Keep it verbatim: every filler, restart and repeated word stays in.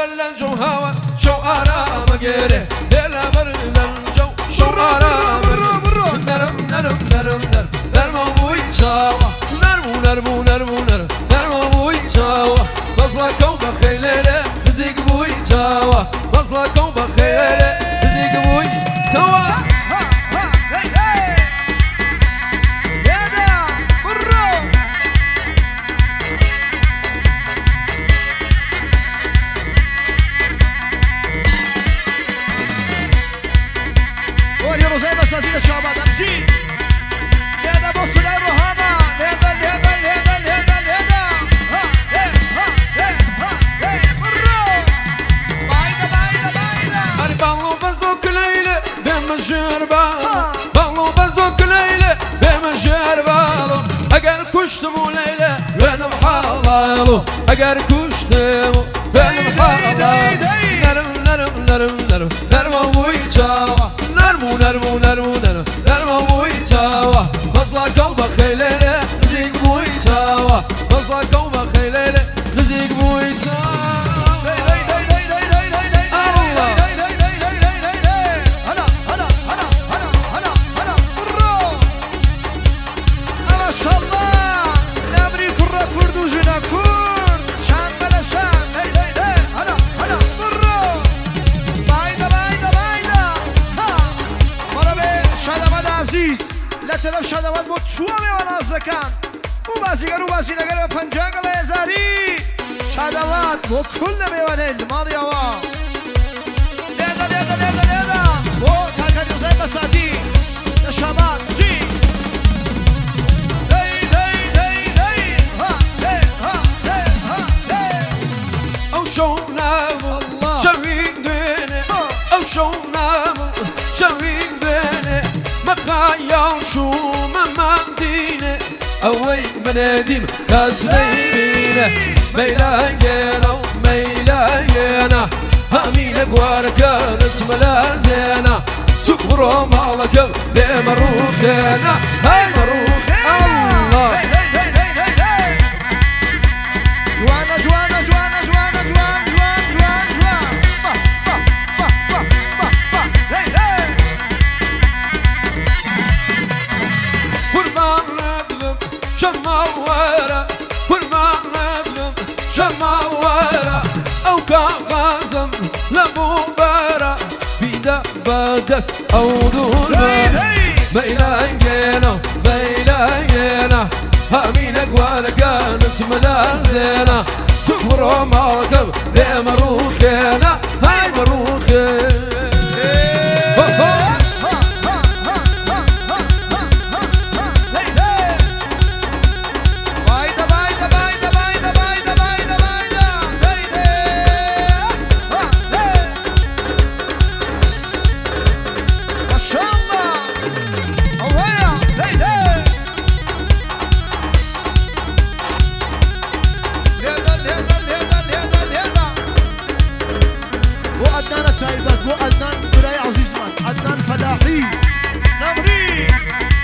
للجو هوا شو آرام قيره ليلة بر للجو شو آرام قيره نرم نرم نرم نرم نرم أبوي تشاوى نرمو نرمو نرمو نرم نرم أبوي تشاوى مصلة كوبا خيلة بزيق بوي تشاوى مصلة كوبا خيلة بزيق بوي تشاوى سازيد شعبان امشي لهذا بص الروهامة لهذا لهذا لهذا لهذا لهذا ها ها ها ها ها برو بايدة بايدة بايدة أنا بالو بزوك ليلة بمشربة بالو بزوك ليلة بمشربة أجر كشتمو ليلة وأنا محاله أجر كشتمو وأنا محاله نرم نرم نرم نرم نرم ويتشاوى نرمو نرمو نرمو نرمو نرمو ويتشاوى مصلى كوبا خيلة نزيق ويتشاوى مصلى كوبا خيلة نزيق ويتشاوى طرف شادوات بود چوه میوان از دکان او بازیگر او بازی نگر پنجاگل ازاری شادوات بود کل میوان الماضی آوا لیدا لیدا لیدا لیدا بود تاکد یوزای بساتی نشابات جی دی دی دی دی ها دی ها دی ها دی او شو نامو شوین دینه او شو نامو شوین دینه مخايل شو ما مدينة أوي مناديم كاسلينا ميلاينا وميلاينا همينك واركانت ملازينا سكرو مالك ليه مروخينا هاي مروخ الله جوانا جوانا جوانا جوانا جوان جوان جوان جوان با با با با با با هي هي قربان ندلم شمال ورا قربان ندلم شمال ورا أو كغازم لبو برا بيدا بدس أو دولبا ميلاينا ميلاينا همينك ولا كانت ملازينا سفر مركب ليه مروخينا هاي مروخينا وأدنان سعيدات وأدنان براي عزيز من أدنان فلاحي نمري